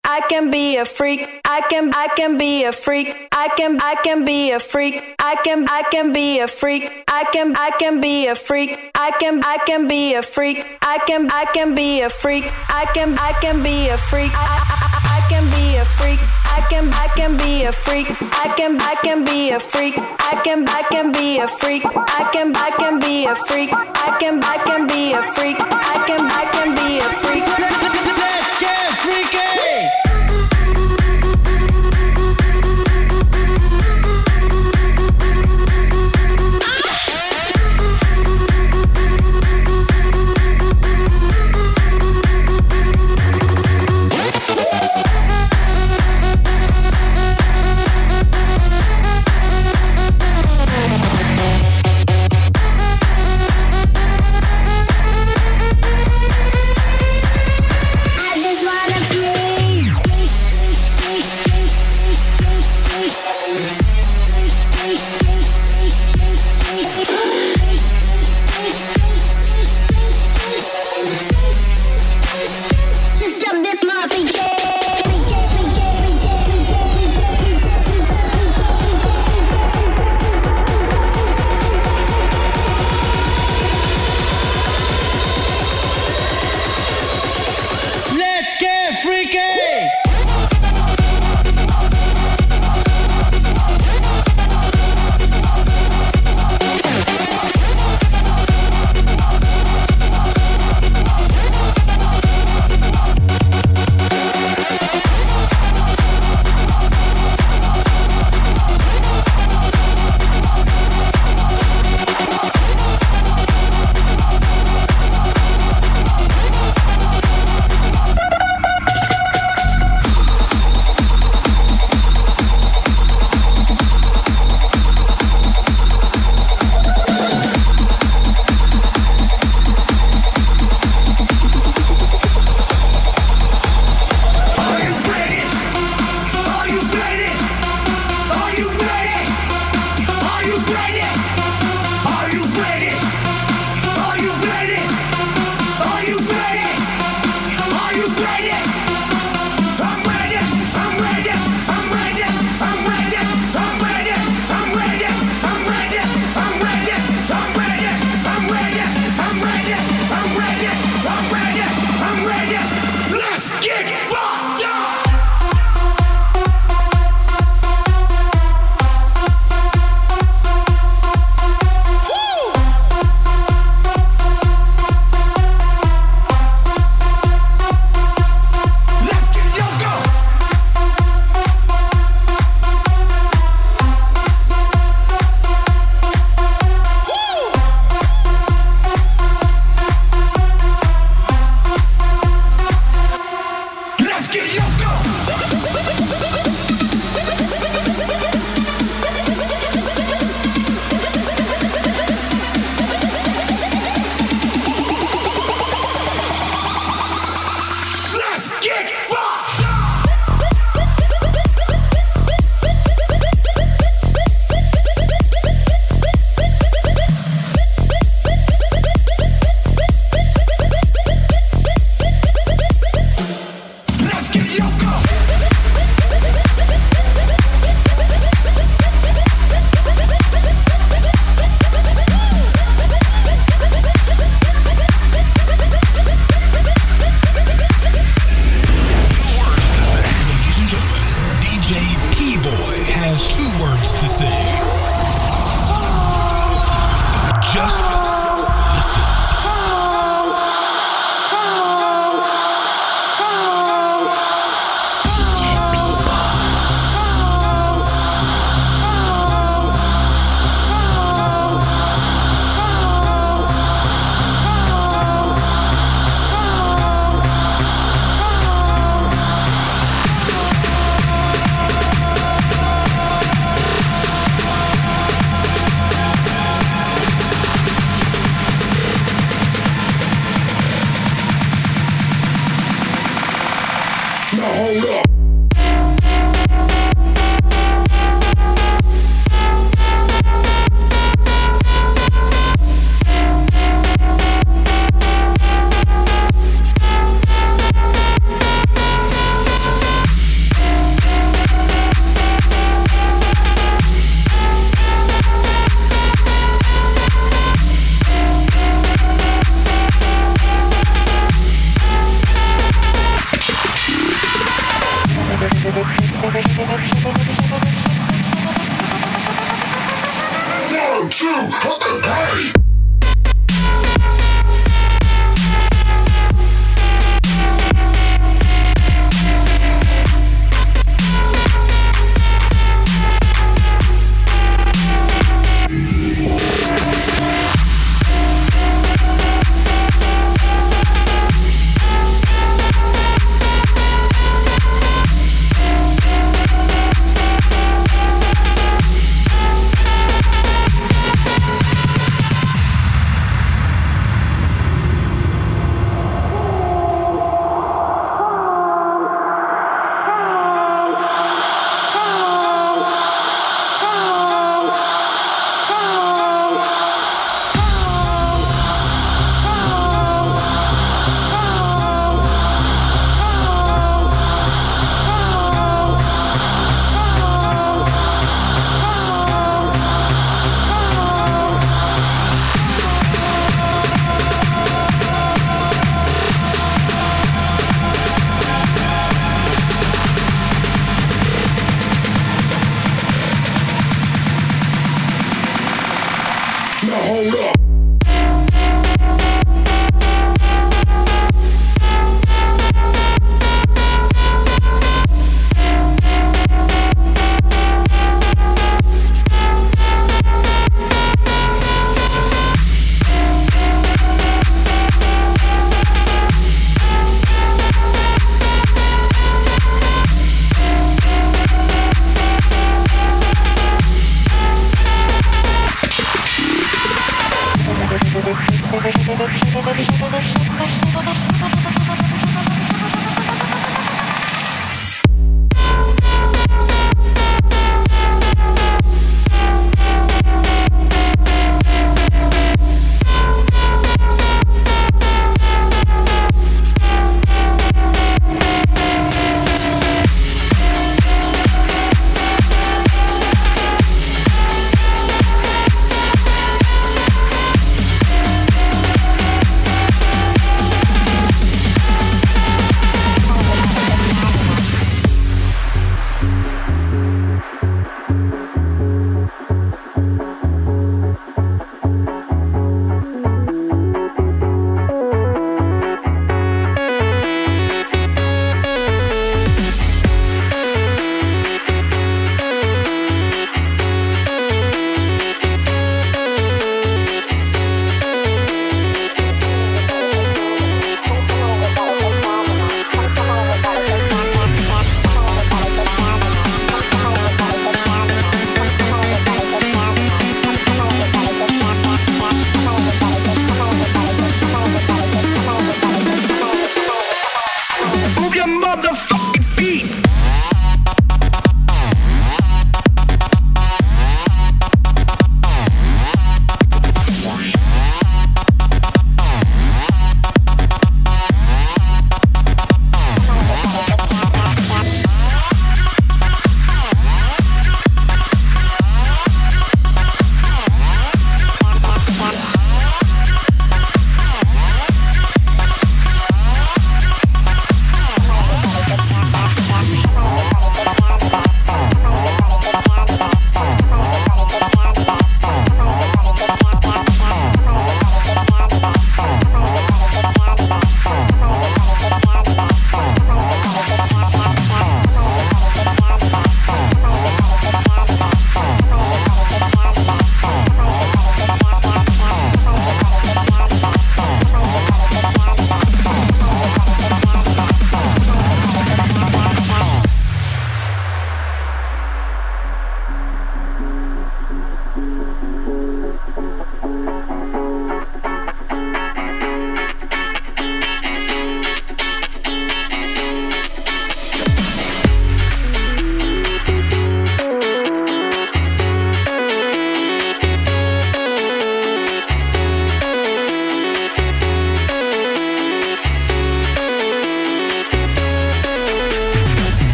I can be a freak. I can be a freak. I can be a freak. I can be a freak. I can be a freak. I can be a freak. I can be a freak. I can be a freak. I can be a freak. I can be a freak. I can be a freak. I can be a freak. I can be a freak. I can be a freak. I can be a freak. Let's get freaky.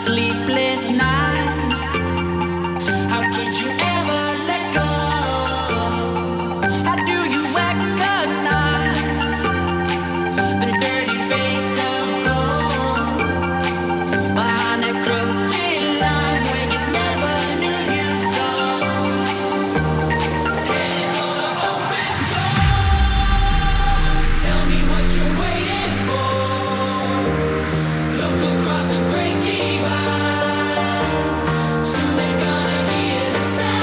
sleepless nights. How could you ever let go? How do you recognize the dirty face of gold behind a crooked line where you never knew you'd go? Head for the open door. Tell me what you're waiting for. Look across the great divide. Soon they're gonna hear the sound.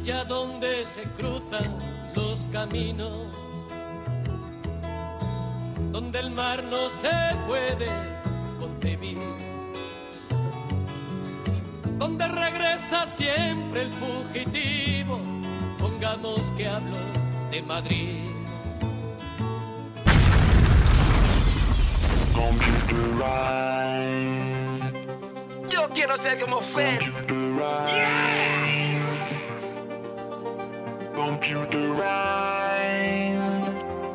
allá donde se cruzan los caminos, donde el mar no se puede concebir, donde regresa siempre el fugitivo, pongamos que hablo de Madrid. Yo quiero ser como Fed. Yeah. Computerized.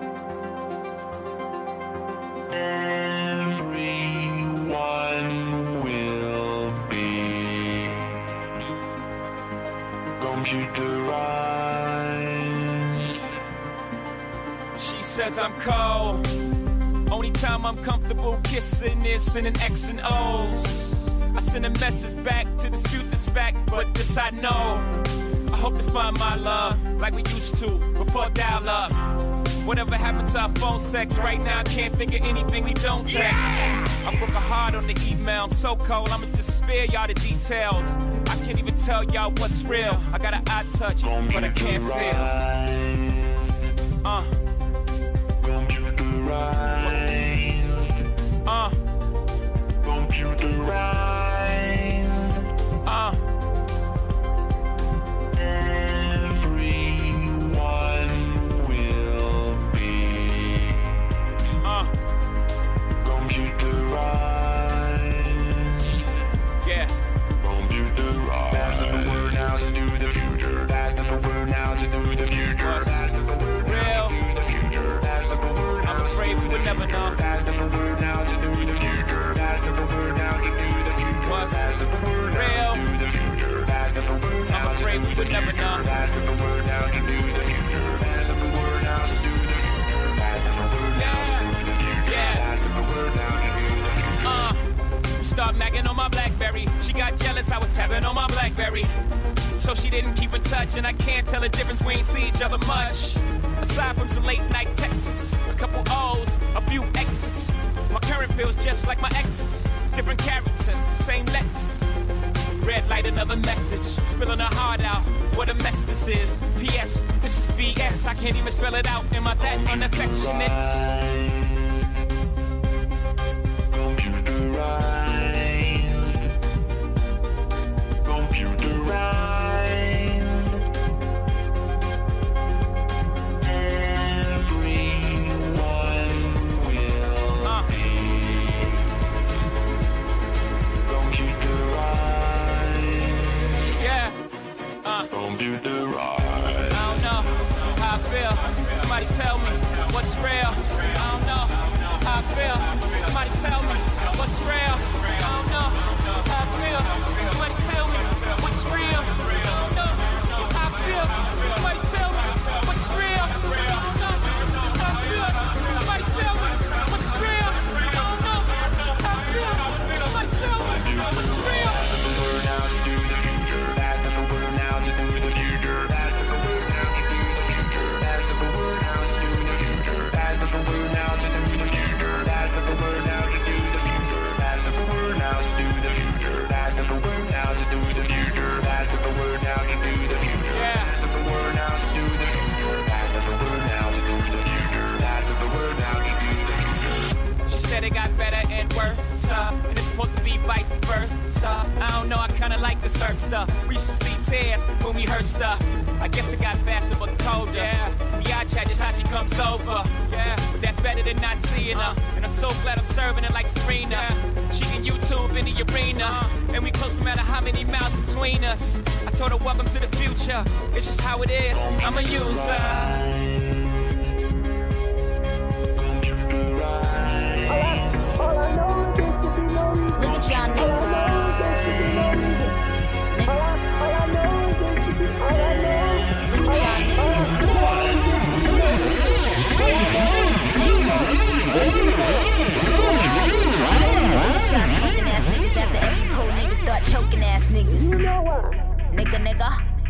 Everyone will be computerized. She says I'm cold. Only time I'm comfortable kissing is in an X and O's. I send a message back to dispute this fact, but this I know. I hope to find my love like we used to before dial-up. Whatever happened to our phone sex? Right now I can't think of anything we don't text. I broke a heart on the email, I'm so cold, I'ma just spare y'all the details. I can't even tell y'all what's real. I got an eye touch, but I can't feel. Computerized. Everyone will be computerized. Yeah. Computerized. That's the word now to do the future. That's the word now to do the future. That's the word now to do the future. That's the word now. I'm afraid we would never know. That's the word now to do the future. That's the word now to do the future. What's That's the word real? now to do the future. That's the word now. I'm afraid we would never know. That's the word now to do the future. That's the word now to do the future. That's the word now to do the future. That's the word now to do the future. Start nagging on my BlackBerry. She got jealous, I was tapping on my BlackBerry. So she didn't keep in touch, and I can't tell the difference, we ain't see each other much. Aside from some late night texts, a couple O's, a few X's. My current feels just like my ex's. Different characters, same letters. Red light, another message. Spilling her heart out, what a mess this is. P.S. This is B.S. I can't even spell it out. Am I that unaffectionate? Computerized. I don't know how I feel. Somebody tell me what's real. I don't know how I feel. Somebody tell me what's real. I don't know how I feel. Somebody tell me what's real. I don't know how I feel. Somebody tell me what's real. I don't know how I feel. Somebody tell me what's real. I don't know how I feel. Somebody tell me what's real. Said it got better and worse, and it's supposed to be vice versa. I don't know, I kinda like the surf stuff. We used to see tears when we heard stuff. I guess it got faster but colder. Yeah, I chat just how she comes over. Yeah, but that's better than not seeing her. And I'm so glad I'm serving her like Serena. She can YouTube in the arena, and we close no matter how many miles between us. I told her welcome to the future. It's just how it is. I'm a user. Look at y'all niggas. Look at y'all niggas. Look at y'all smoking ass niggas after every cold nigga start choking ass niggas. Nigga.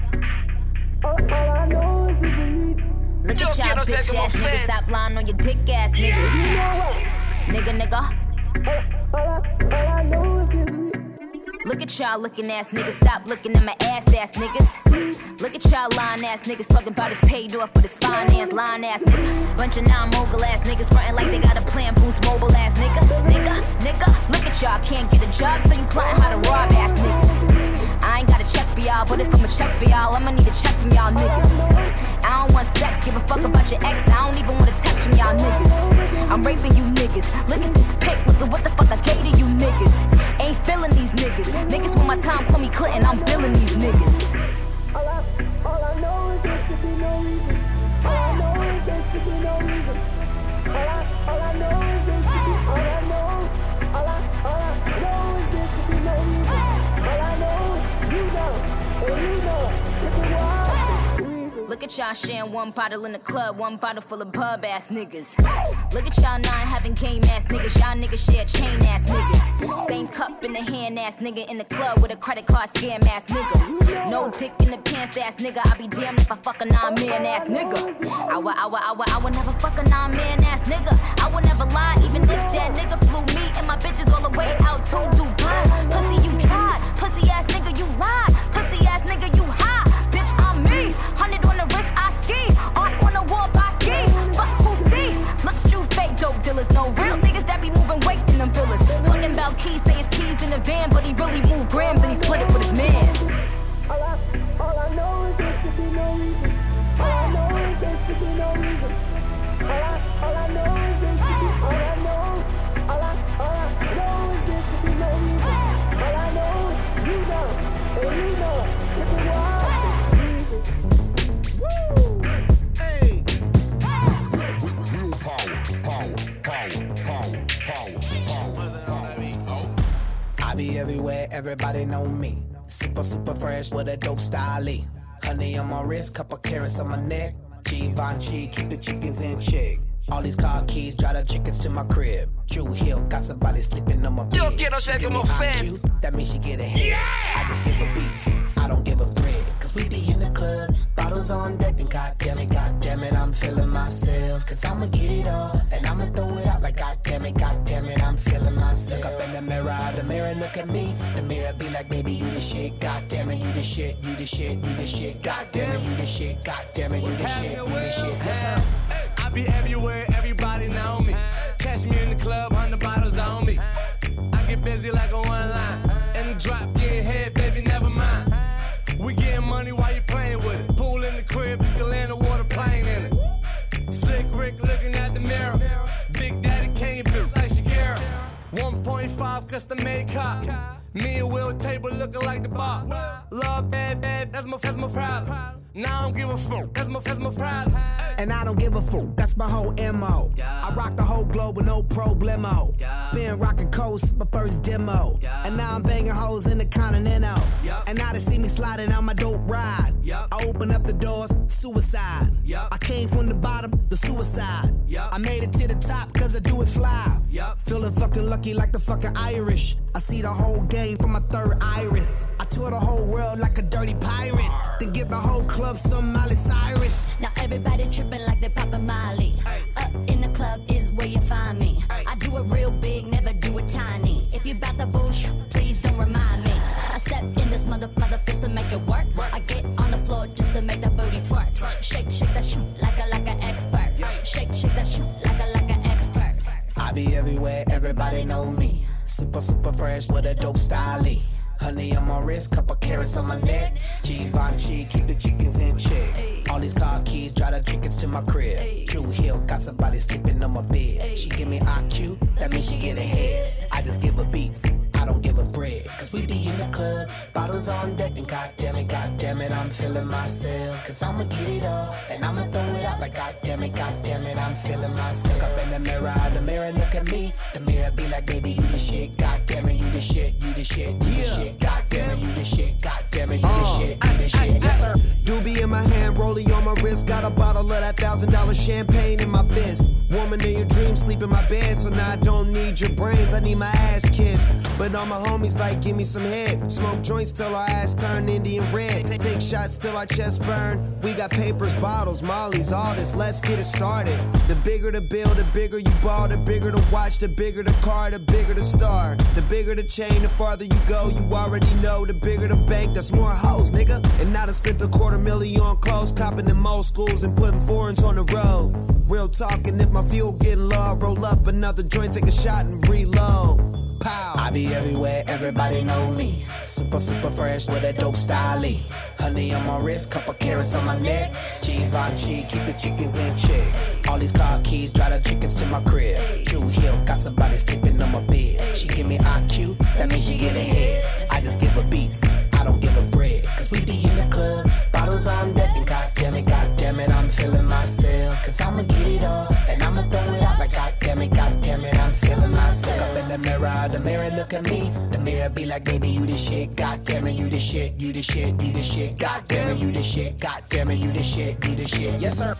Look at y'all bitch ass niggas stop lying on your dick ass niggas. Nigga. Look at y'all looking ass niggas, stop looking at my ass niggas. Look at y'all lying ass niggas talking about his paid off for this finance lying ass nigga. Bunch of non-mogul ass niggas frontin' like they got a plan boost mobile ass nigga. Look at y'all, can't get a job, so you plotting how to rob ass niggas. I ain't got a check for y'all, but if I'ma check for y'all, I'ma need a check from y'all niggas. I don't want sex, give a fuck about your ex, I don't even want a text from y'all niggas. I'm raping you niggas, look at this pic, look at what the fuck I gave to you niggas. Ain't feeling these niggas, niggas want my time, call me Clinton, I'm billing these niggas. All I know is there should be no reason. All I know is there should be no reason. All I know is there should be. All I know is there should be no reason. All I know, you know, and you know. Look at why. Look at y'all sharing one bottle in the club, one bottle full of pub ass niggas. Look at y'all not having game ass niggas, y'all niggas share chain ass niggas. Same cup in the hand ass nigga in the club with a credit card scam ass nigga. No dick in the pants ass nigga, I be damned if I fuck a non-man ass nigga. I would never fuck a non-man ass nigga. I would never lie, even if that nigga flew me and my bitches all the way out to Dubai. Pussy you tried, pussy ass nigga you lied, pussy ass nigga you high. Bitch I'm me, 100 on the wrist I ski, art on the wall I ski. Fuck who see? Look at you fake dope dealers, no real niggas that be moving weight in them villas. Talking about keys, say his keys in the van, but he really moved grams and he split it with his man. All I know is there should be no reason. All I know is there should be no reason. All I know is there should be. All I know is there should be no reason. All I know is you know, and you know. Look at why. Woo! Hey. Power. I be everywhere, everybody know me. Super fresh with a dope style. Honey on my wrist, couple carrots on my neck. Givenchy, keep the chickens in check. All these car keys, drive the chickens to my crib. Drew Hill, got somebody sleeping on my bed. Yo quiero ser como Fed. IQ, that means she get ahead. Yeah! I just give her beats, I don't give her bread. Cause we be in the club, bottles on deck. And goddamn it, I'm feeling myself. Cause I'ma get it all, and I'ma throw it out like goddamn it, I'm feeling myself. Look up in the mirror look at me. The mirror be like, baby, you the shit. Goddamn it, you the shit, you the shit, you the shit. Goddamn it, you the shit, goddamn it, you the shit, you the shit. Listen. I be everywhere, everybody know me. Catch me in the club, 100 bottles on me. I get busy like a one line. And the drop getting head, baby, never mind. We getting money while you playing with it. Pool in the crib, you can land a water plane in it. Slick Rick looking at the mirror. Big Daddy Kane built like Shakira. 1.5 custom made cop. Me and Will table looking like the bar. Love bad, that's my problem. Now I don't give a fuck, that's my problem. And I don't give a fuck, that's my whole MO. I rock the whole globe with no problemo. Been rocking coast, my first demo. And now I'm banging hoes in the Continental. And now they see me sliding on my dope ride. I open up the doors, suicide. I came from the bottom, the suicide. I made it to the top cause I do it fly. Feeling fucking lucky like the fucking Irish. I see the whole game from my third iris. I tour the whole world like a dirty pirate. Then give the whole club some Miley Cyrus. Now everybody tripping like they poppin' Molly. Up in the club is where you find me. I do it real big, never do it tiny. If you bout the bullshit, please don't remind me. I step in this mother fist to make it work. I get on the floor just to make that booty twerk. Shake that shit like an expert. Shake that shit like an expert. I be everywhere, everybody know me. Super fresh with a dope style. Honey on my wrist, couple carrots on my neck. Givenchy, keep the chickens in check. All these car keys, drive the chickens to my crib. Drew Hill, got somebody sleeping on my bed. She give me IQ, that means she get ahead. I just give her beats, I don't give her bread. Cause we be in the club, bottles on deck. And goddamn it, I'm feeling myself. Cause I'ma get it all, and I'ma throw it out like goddamn it, I'm feeling myself. Look up in the mirror look at me. The mirror be like, baby, you the shit. Goddamn it, you the shit, you the shit, you the shit. Goddamn it, you the shit. Goddamn it, you the shit, you the shit. Yes, sir. Doobie in my hand, rolling on my wrist. Got a bottle of that $1,000 champagne in my fist. Woman in your dreams, sleep in my bed, so now I don't need your brains. I need my ass kissed. But all my homies like, give me some head. Smoke joints till our ass turn Indian red. Take shots till our chest burn. We got papers, bottles, mollies, all this. Let's get it started. The bigger the bill, the bigger you ball. The bigger the watch, the bigger the car, the bigger the star. The bigger the chain, the farther you go. You already know. The bigger the bank, that's more hoes, nigga. And now I spent $250,000 on clothes, copping them old schools and putting foreigns on the road. Real talking, if my fuel getting low, I'll roll up another joint, take a shot and reload. Pow. I be everywhere, everybody know me. Super, super fresh with a dope style. Honey on my wrist, couple carrots on my neck. Givenchy, keep the chickens in check. All these car keys, drive the chickens to my crib. Drew Hill, got somebody sleeping on my bed. She give me IQ, that means she get ahead. I just give her beats, I don't give her bread. Cause we be in the club, bottles on deck. And goddamn it, I'm feeling myself. Cause I'ma get it all, and I'ma throw it out like goddamn it, I'm feeling myself. Look up in the mirror look at me. The mirror be like, baby, you the shit. Goddamn it, you the shit, you the shit, you the shit. Goddamn it, you the shit. Goddamn it, you the shit, you the shit. Yes, sir.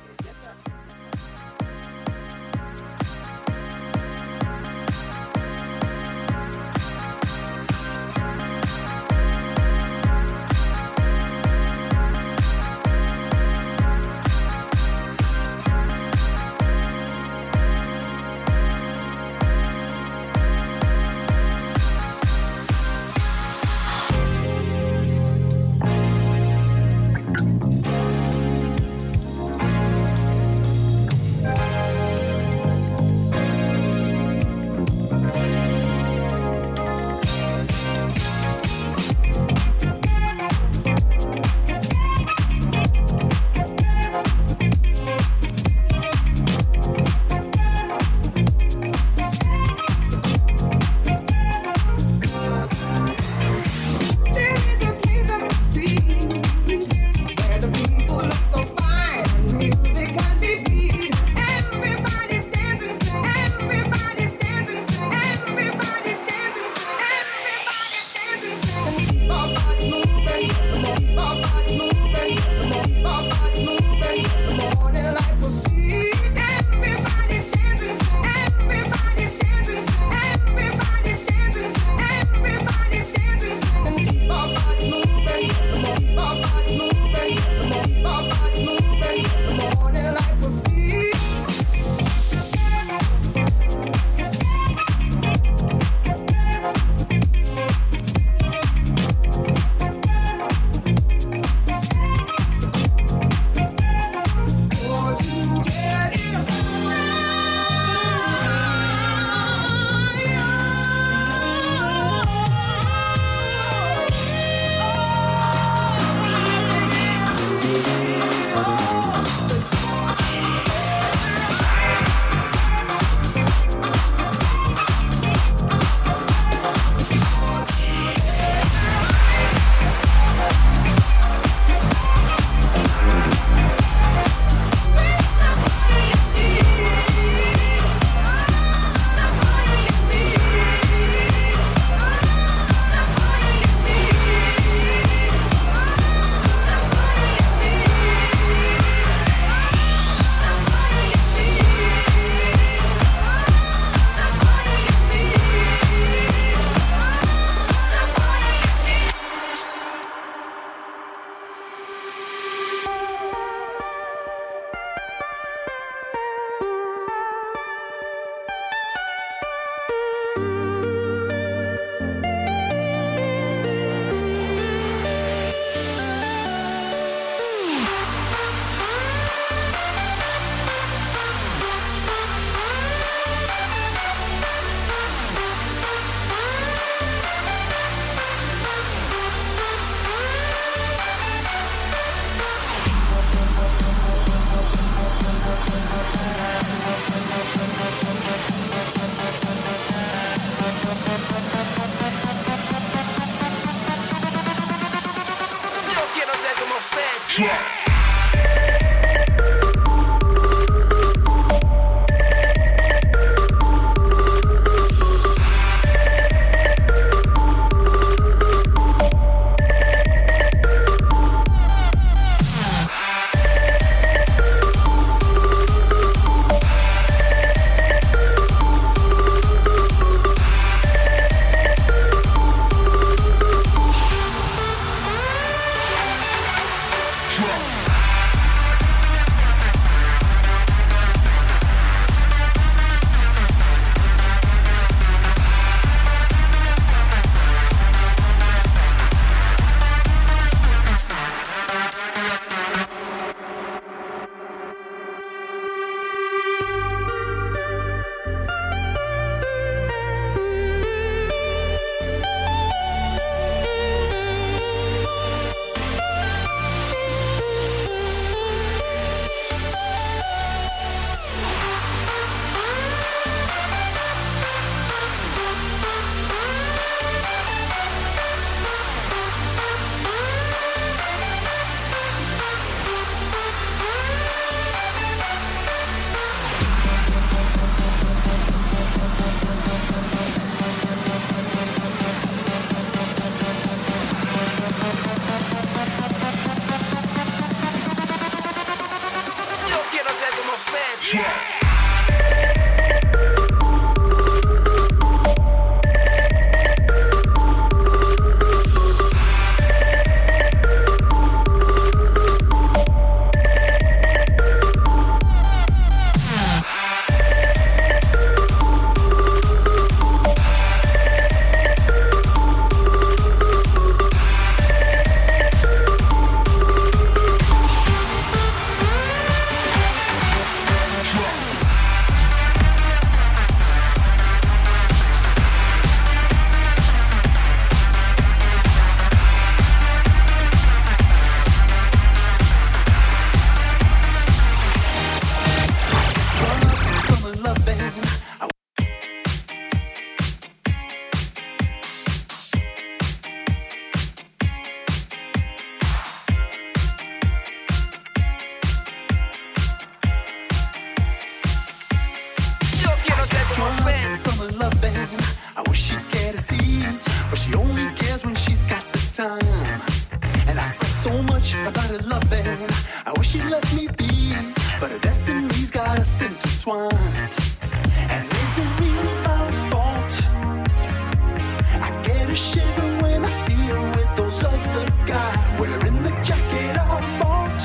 she only cares when she's got the time. And I fret so much about her loving. I wish she'd let me be, but her destiny's got us intertwined. And is it really my fault? I get a shiver when I see her with those other guys, wearing the jacket I bought.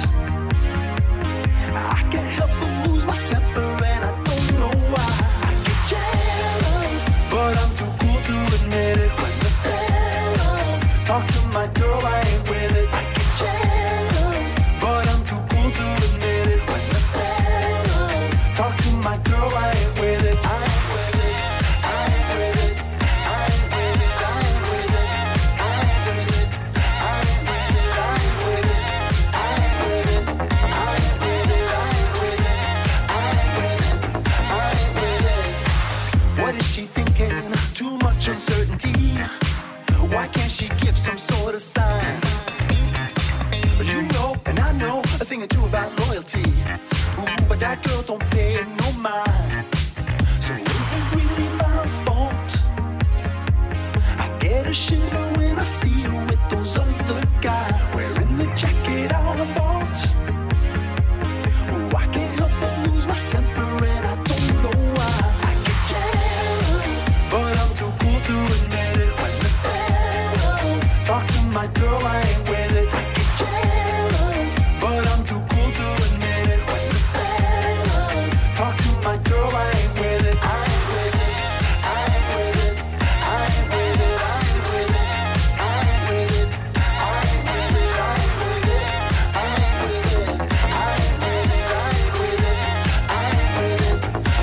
I can't help but lose my temper, and I don't know why. I get jealous, but I'm too cool to admit it. When the fellas talk to my girl, I ain't with it. I get jealous, but I'm too cool to admit it. When the fellas talk to my girl, I ain't with it. I ain't with it. I ain't with it. I ain't with it. I ain't with it. I ain't with it. I ain't with it. I ain't with it. I ain't with it. I ain't with it. I ain't with it. I ain't with it. What is she thinking? Too much uncertainty. Why can't she give some sort of sign? You know, and I know a thing or two about loyalty. Ooh, but that girl don't pay no mind. So is it really my fault? I get a shiver when I see her with those other guys, wearing the jacket I bought. Ooh, I can't help but lose my temper, and I don't know why. I get jealous, but I'm too cool to admit it. When the fellas talk to my girl, I ain't with it. I get jealous, but I'm too cool to admit it. When the fellas talk to my girl, I ain't with it. I ain't with it. I ain't with it. I ain't with it. I ain't with it. I ain't with it. I ain't with it. I ain't with it. I ain't with it. I ain't with it. I ain't with it. I ain't with it.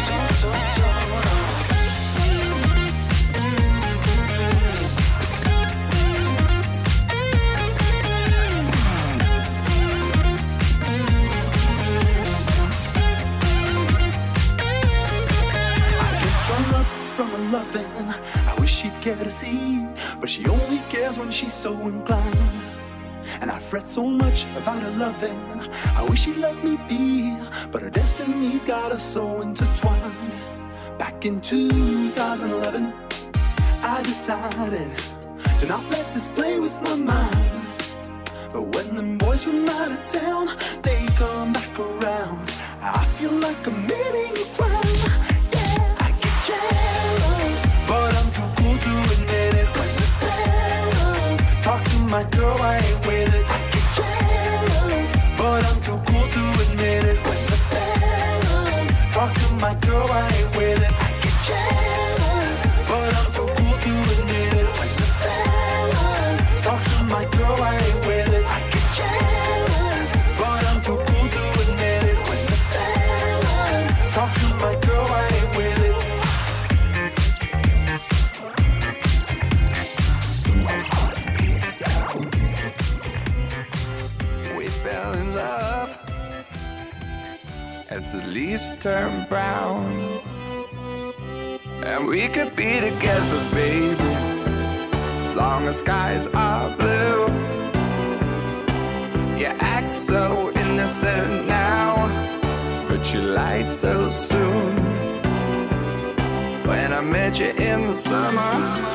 I get strung up from her loving. I wish she'd care to see, but she only cares when she's so inclined. And I fret so much about her loving. I wish she'd let me be, but her destiny's got us so intertwined. Back in 2011, I decided to not let this play with my mind. But when them boys from out of town, they come back around, I feel like committing a crime. Yeah, I get jealous, but I'm too cool to admit it. When the fellas talk to my girl, I ain't with it. I get jealous, but I'm too cool to admit it. When the fellas talk to my girl, I ain't with it. I get jealous, but I'm too cool to admit it. When the fellas talk to my girl, I ain't with it. I get jealous, but I'm too cool to admit it. When the fellas talk to my girl, I ain't with it. We fell in love as the leaves turn brown, and we could be together, baby, as long as skies are blue. You act so innocent now, but you lied so soon. When I met you in the summer,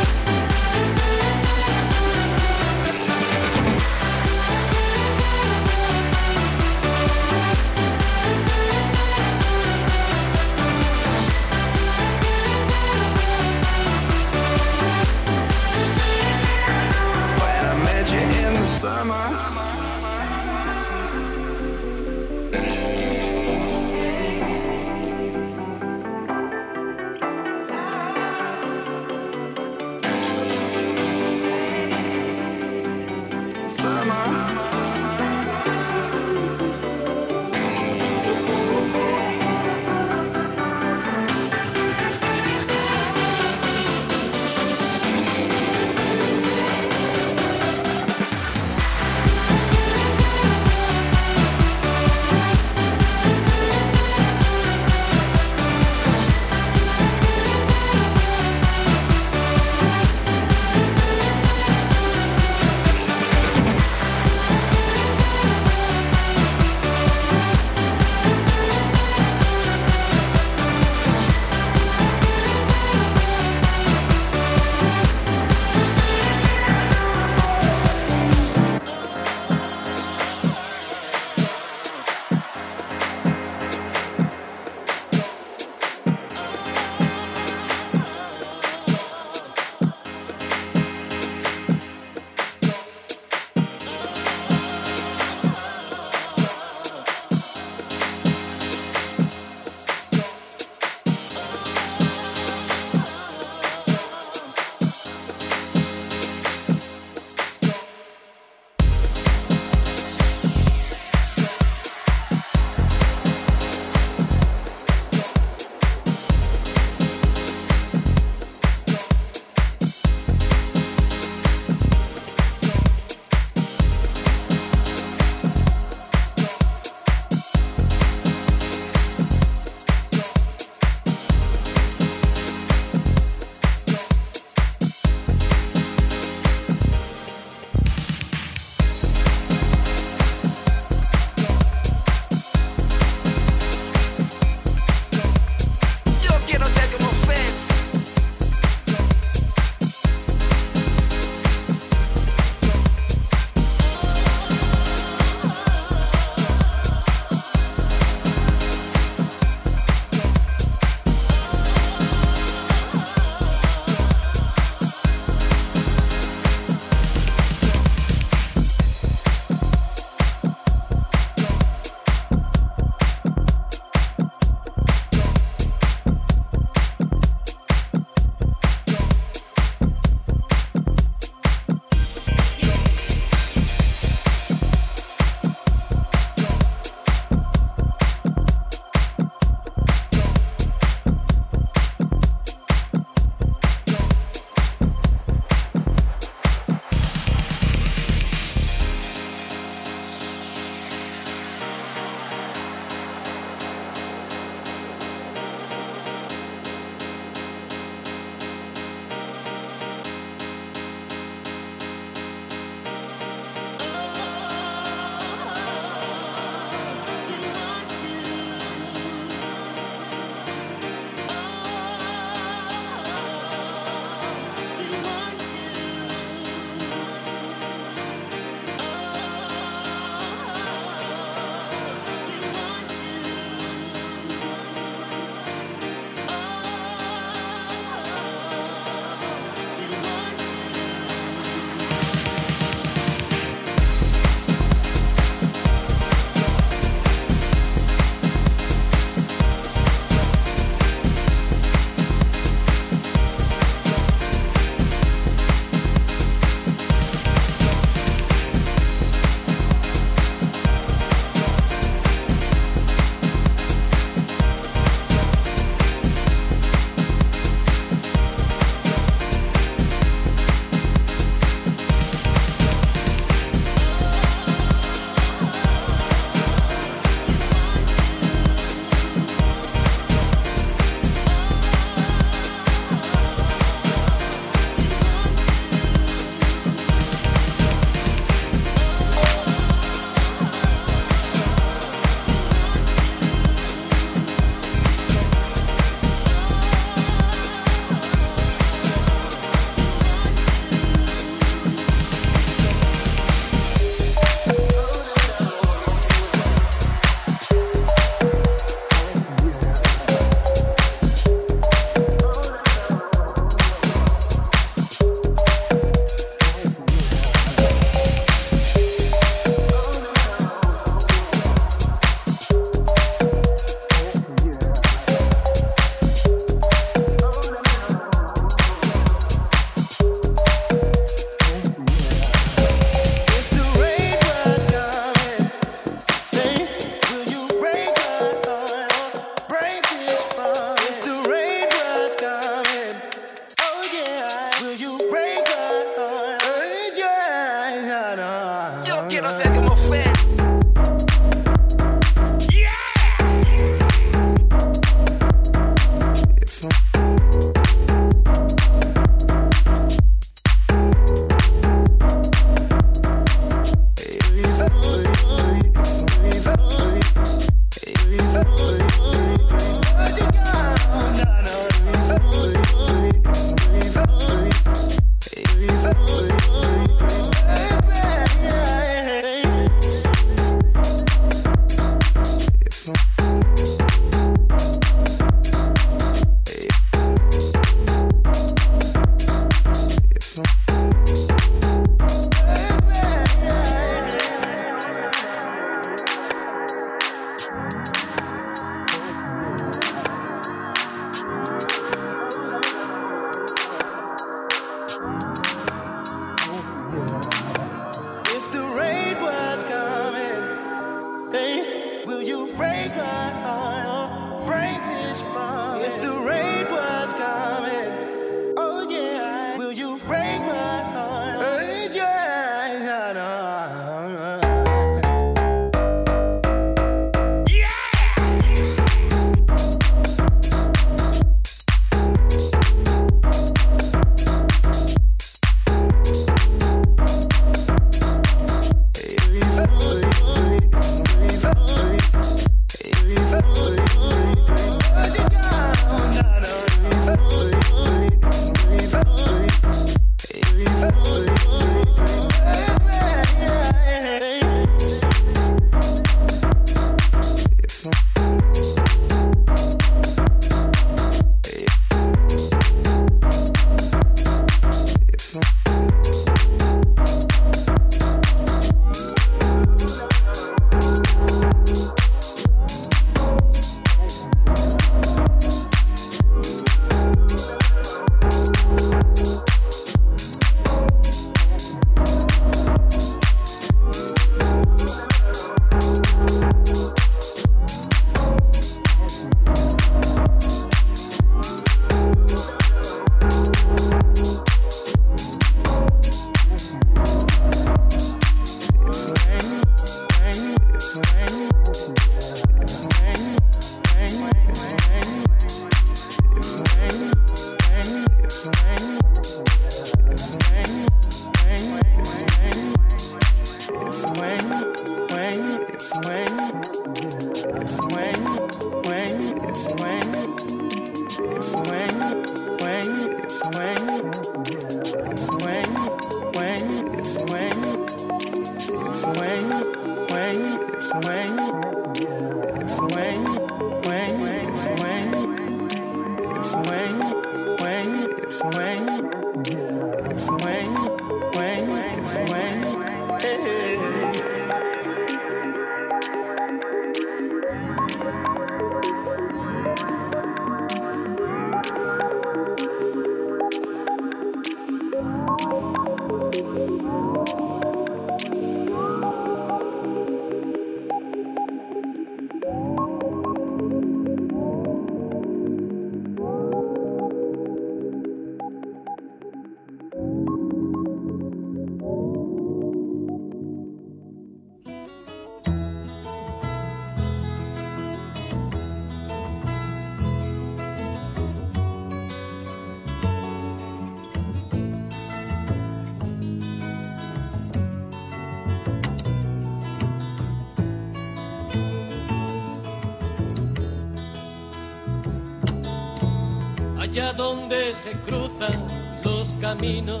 Allá donde se cruzan los caminos,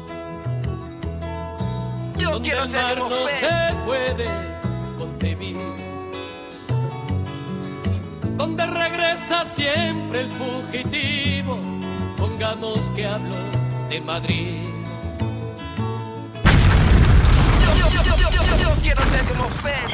donde el mar no se puede concebir, donde regresa siempre el fugitivo, pongamos que hablo de Madrid. Yo quiero ser como Fede.